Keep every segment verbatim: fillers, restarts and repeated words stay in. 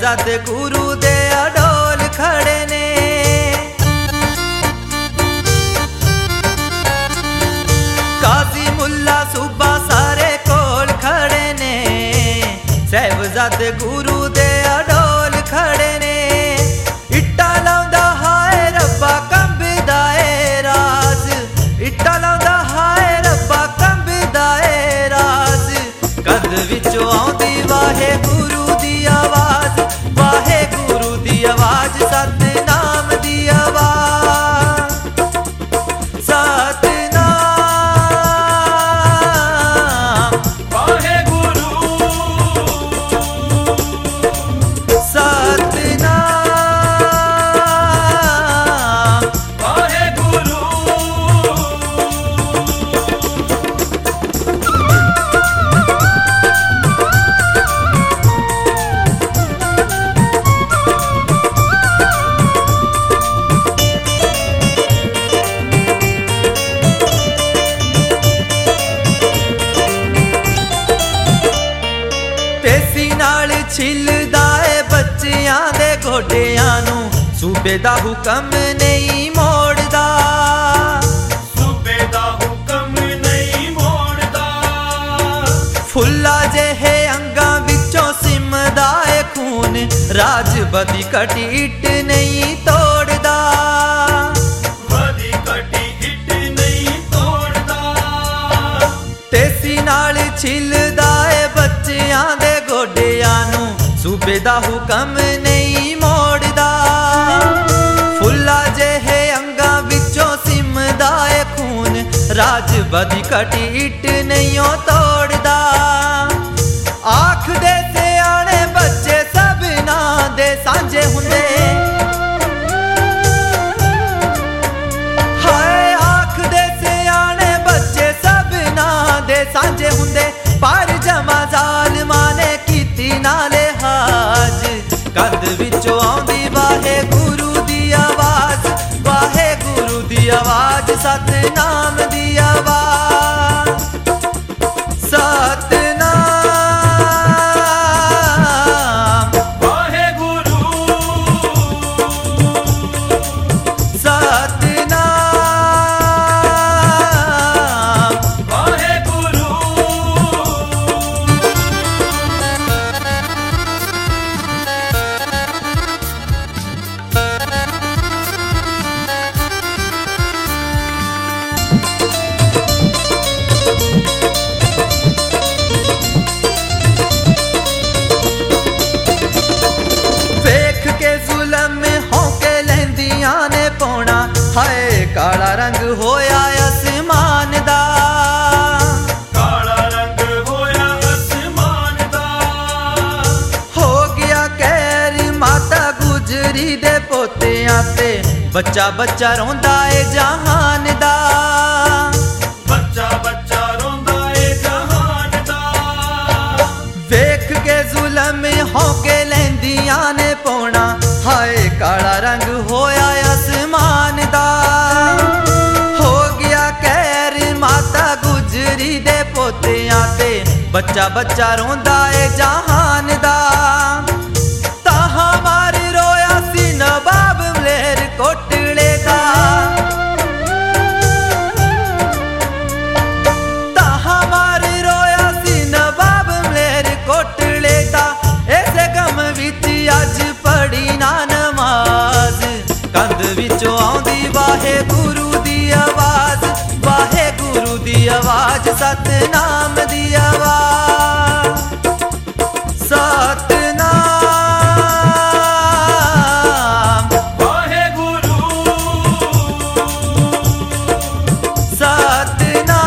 सतगुरु दे अडोल खड़े ने। काजी मुल्ला सूबा सारे कोल खड़े ने। साहिबजादे गुरु दे अडोल खड़े ने। इट्टा लाउंदा हाय रब्बा कंबदा ए राज। इट्टा लाउंदा हाय रब्बा कंबदा ए राज। कंध विचों आउंदी वाहे गुरु दी आवाज। वाहे गुरु दी आवाज सतनाम दी आवाज। सतनाम वाहे गुरु सतनाम वाहे गुरु। तेसी नाल छिलदा ए बच्चियां दे गोडियां नू। सूबे दा हुक्म नहीं मोड़दा। सूबे दा हुक्म नहीं मोड़दा। फुल्ला जेहे अंगां विचों सिमदा ए खून। राज बदी कटी इट नहीं तोड़दा। वदी कटी इट नहीं तोड़दा। तेसी नाल छिलदा ए बच्चियां दे गोडियां नू। सूबे दा हुक्म नहीं मोड़दा। फुल्ला जेहे अंगां विचों सिमदा ए खून। राज बदी कटी इट नहीं तोड़दा। आख दे सियाणे बच्चे सबना दे सांझे हुंदे। हाय आख दे सियाणे बच्चे सबना दे सांझे हुंदे। पर जमा जालिमां ने कीती नाले हाज। कंध विचों आउंदी वाहे गुरु दी आवाज। वाहे गुरु दी आवाज सतनाम दी आवाज। सतनाम वाहे गुरु सतनाम वाहे गुरु। वेख के जुलम होके लैंदियां ने पौना। हाय काला रंग होया आसमान दा। काला रंग होया आसमान दा। हो गया कहर माता गुजरी दे पोतियां ते। बच्चा बच्चा रोंदा ए जहान दा। बच्चा बच्चा रोंदा ए जहान दा। वेख के जुलम होके लैंदियां ने पौना। हाय काला रंग होया आसमान दा। हो गया कहर माता गुजरी दे पोतियां ते। बच्चा बच्चा रोंदा ए जहान दा। ताहां मार रोया सी नवाब मलेर कोटले दा। ताहां मार रोया सी नवाब मलेर कोटले दा। ऐसे गम विच अज पढ़ी ना नमाज। कंध विचों आउंदी वाहे गुरु दी आवाज। वाहे गुरु दी आवाज सतनाम दी आवाज। सतनाम वाहे गुरु सतनाम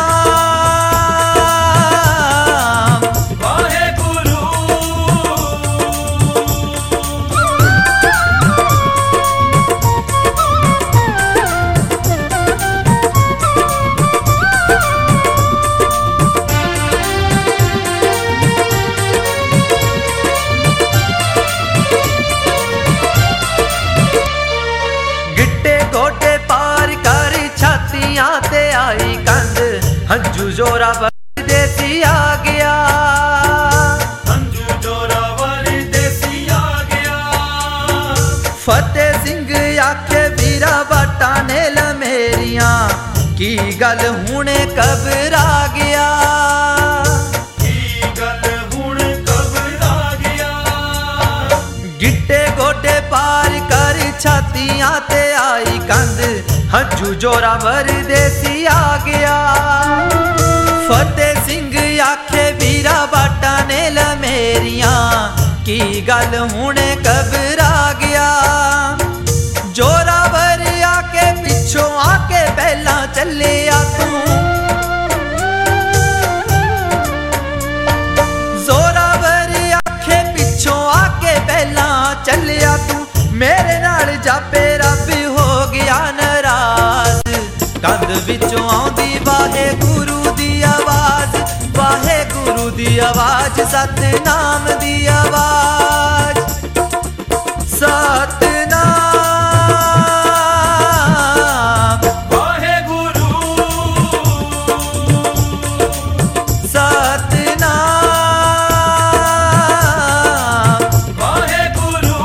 वाहे गुरु। हंजू जोरा देसी आ गया, हंजू जोरा वाली देसी आ गया। की गल हुणे घबरा गया, की गल हुण घबरा गया। गिट्टे गोटे पार कर छातियां ते आई कंध, हंजू जोरावर देसी आ गया। फतेह सिंह आखे वीरा बाटा ने लमेरियां, की गल हुणे घबरा गया। जोरावर आके पिछों आके पहला चले आ तू, जोरावर आखे पिछों आके पहला चले आ तू। मेरे नाल जापे रब हो गया नाराज, कंध विचों आउंदी वाहे गुरु दी आवाज, वाहे गुरु दी आवाज, सतनाम दी आवाज, सतनाम वाहे गुरु, सतनाम वाहे गुरु।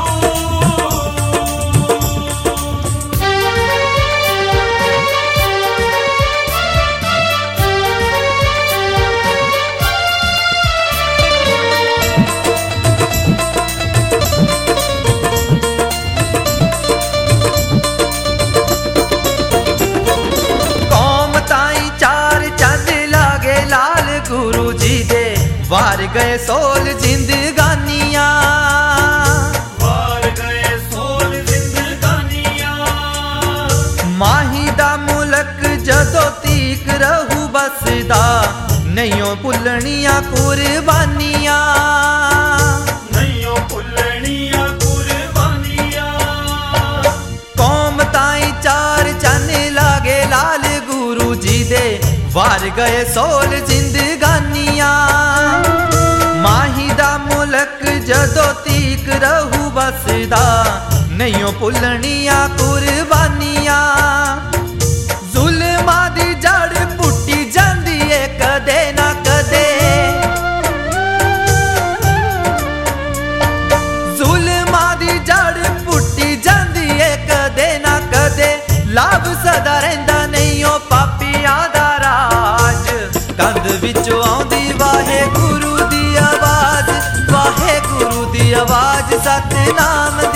गुरु जी दे वार गए सोल जिंदगानियां, वार गए सोल जिंदगानियां। माही दा मुलक जदों तीक रहू बसदा, नहियों भुलनियां कुर्बानियां, नहियों भुलनियां कुर्बानियां। कौम ताई चार चन लागे लाल गुरु जी दे वार गए सोल जिंदगानियां। माही दा मुलक जदों तीक रहू बसदा, नहियों भुलनियां कुर्बानियां। जुल्मां दी जड़ पुट्टी जांदी ए कदे ना कदे, जुल्मां दी जड़ पुट्टी जांदी ए कदे ना कदे। लाभ सदा रहिंदा नहीं ओ पापियां दा राज, कंध विचों आउंदी वाहे गुरु दी आवाज, वाहे गुरु दी आवाज, सतनाम